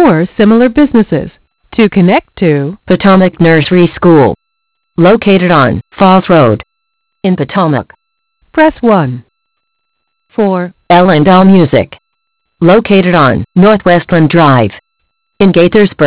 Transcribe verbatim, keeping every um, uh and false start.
or similar businesses. To connect to Potomac Nursery School, located on Falls Road in Potomac. press one. For L and L Music, located on Northwestland Drive in Gaithersburg.